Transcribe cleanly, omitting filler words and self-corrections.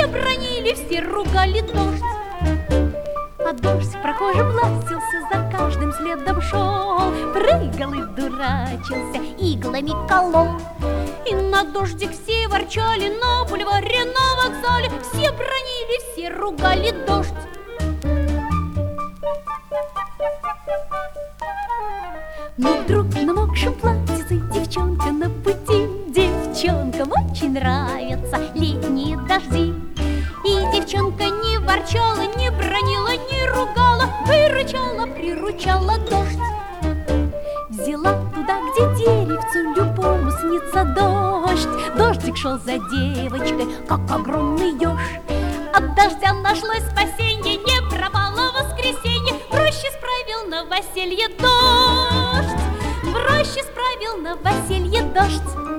все бронили, все ругали дождь. А дождь прохожим ластился, за каждым следом шел, прыгал и дурачился, иглами колол. И на дождик все ворчали, на бульваре, на вокзале, все бронили, все ругали дождь. Но вдруг в намокшем платьице девчонка на пути. Девчонкам очень нравятся летние дожди. И девчонка не ворчала, не бронила, не ругала, выручала, приручала дождь. Взяла туда, где деревцу любому снится дождь. Дождик шел за девочкой, как огромный еж. От дождя нашлось спасенье, не пропало воскресенье. В роще справил новоселье дождь. В роще справил новоселье дождь.